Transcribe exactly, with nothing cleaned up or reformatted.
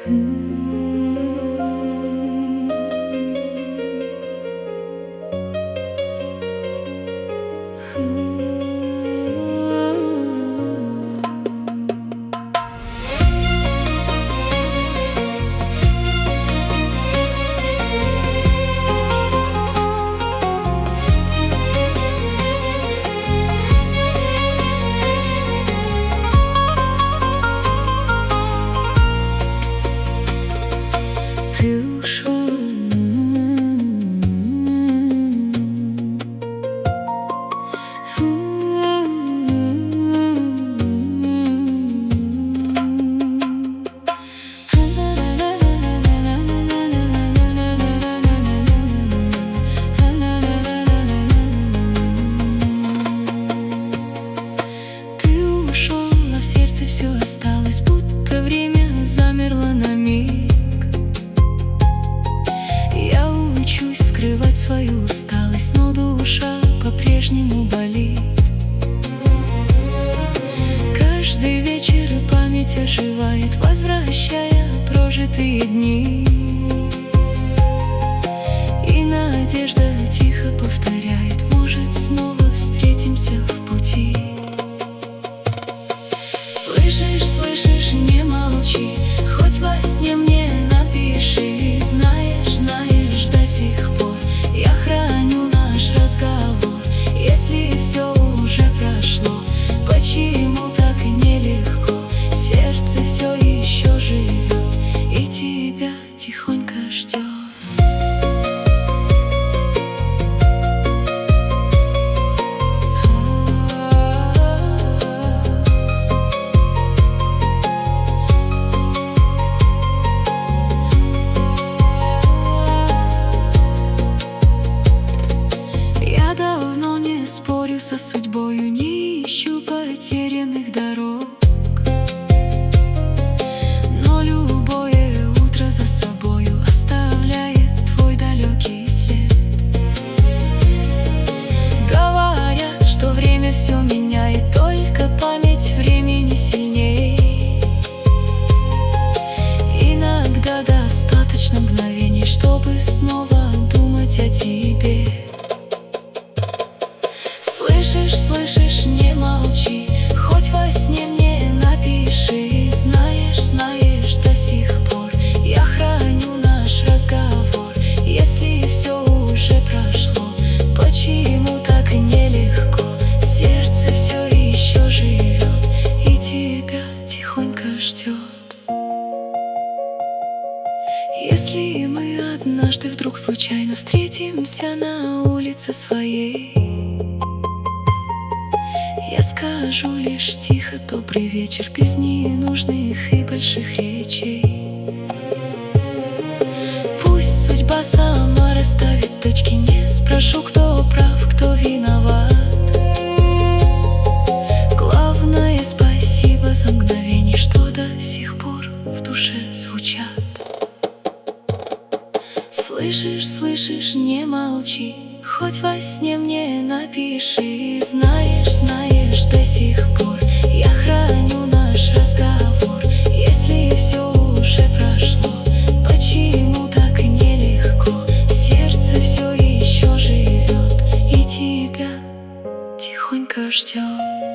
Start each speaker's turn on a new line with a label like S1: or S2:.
S1: Ты ушел, ты ушел, а в сердце все осталось, будто время замерло на миг. Я учусь скрывать свою усталость, но душа по-прежнему болит. Каждый вечер память оживает, возвращая прожитые дни. И надежда тихо повторяет: может, снова встретимся в пути. Слышишь, слышишь, не молчи, хоть во сне мне напиши. Знаешь, знаешь, до сих пор я храню наш разговор. Если все уже прошло, почему так нелегко? Сердце все еще живет и тебя тихонько ждет. Я давно не спорю со судьбою, не ищу потерянных дорог, но любое утро за собою оставляет твой далекий след. Говорят, что время все меняет, только память времени сильней. Иногда достаточно мгновений, чтобы снова думать о тебе. Слышишь, слышишь, не молчи, хоть во сне мне напиши. Знаешь, знаешь, до сих пор я храню наш разговор. Если все уже прошло, почему так нелегко? Сердце все еще живет и тебя тихонько ждет. Если мы однажды вдруг случайно встретимся на улице своей, я скажу лишь тихо: добрый вечер, без ненужных и больших речей. Пусть судьба сама расставит точки, не спрошу, кто прав, кто виноват. Главное, спасибо за мгновение, что до сих пор в душе звучат. Слышишь, слышишь, не молчи, хоть во сне мне напиши. Знаешь, знаешь, до сих пор я храню наш разговор. Если все уже прошло, почему так нелегко? Сердце все еще живет и тебя тихонько ждет.